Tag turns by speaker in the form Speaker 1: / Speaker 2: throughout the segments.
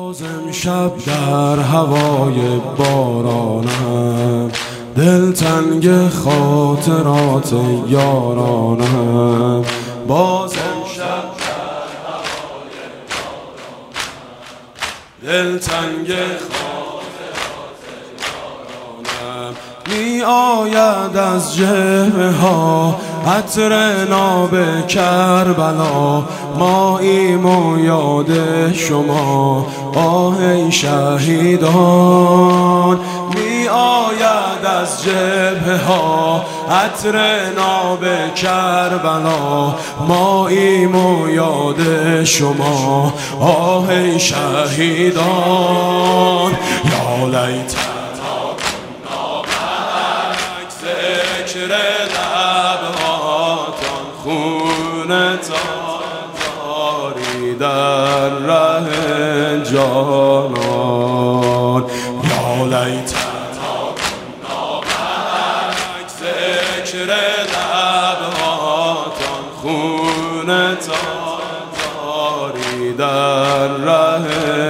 Speaker 1: باز امشب در هوای بارانم، دلتنگ خاطرات یارانم. باز امشب در هوای بارانم، دلتنگ خاطرات یارانم. می آید از جبهه ها عطر ناب کربلا، ماییم و یاد شما آه ای شهیدان. می آید از جبهه ها عطر ناب کربلا، ماییم و یاد شما آه ای شهیدان. یا لیتنا ذکر لبهاتان خونتان داری در ره جانان. یا لیتنا نامک ذکر لبهاتان خونتان داری در ره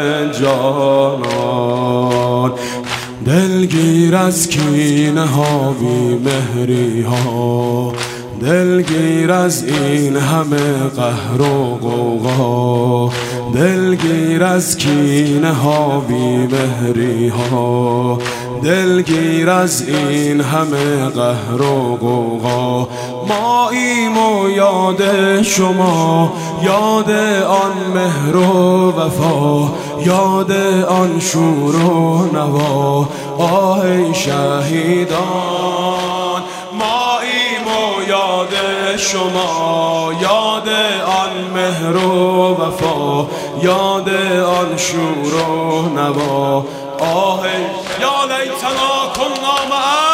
Speaker 1: جانان. دلگیر از کینه ها بی مهری ها، دلگیر از این همه قهر و غوغا، دلگیر از کینه ها بی مهری ها، دلگیر از این همه قهر و غوغا. ماییم و یاد شما یاد آن مهر و وفا، یاد آن شور و نوا آه ای شهیدان. ماییم و یاد شما یاد آن مهر و وفا، یاد آن شور و نوا آه ای یا لیتنا کنا معا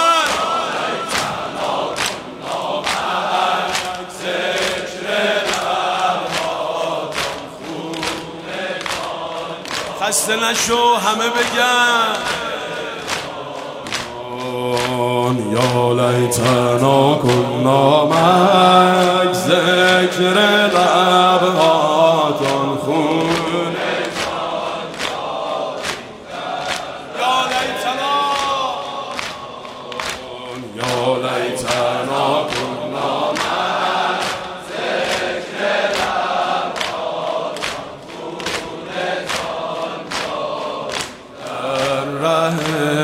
Speaker 1: خسته نشو همه بگن یا لیتنا کنا معک ذکر لبهاتان خونتان یا لیتنا یا لیتنا کنا معک ذکر لبهاتان خونتان در ره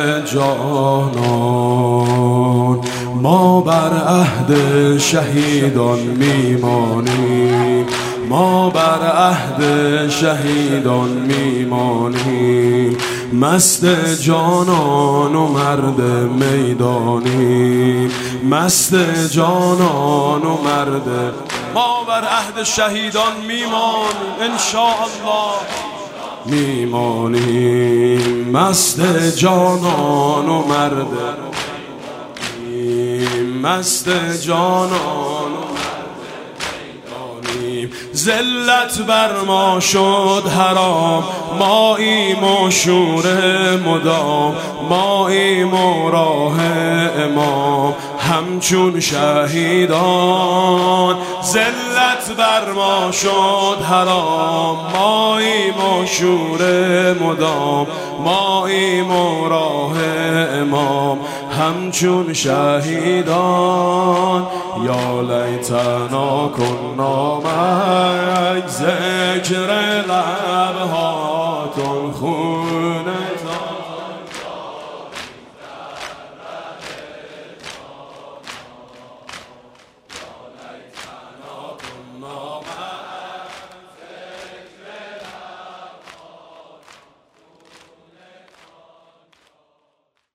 Speaker 1: جانان. ما بر عهد شهیدان میمانیم، ما بر عهد شهیدان میمانیم، مست جانان و مرد میدانیم، مست جانان و مرد. ما بر عهد شهیدان میمانیم انشاءالله، میمانیم مست جانان و مرد، مست جانان و مرد میدانیم. ذلت بر ما شد حرام، ماییم و شور مدام، ماییم و راه امام همچون شهیدان. ذلت بر ما شد حرام، ماییم و شور مدام، ماییم و راه امام همچون شهیدان. یا لیتنا کنا معک ذکر لبهاتان خونه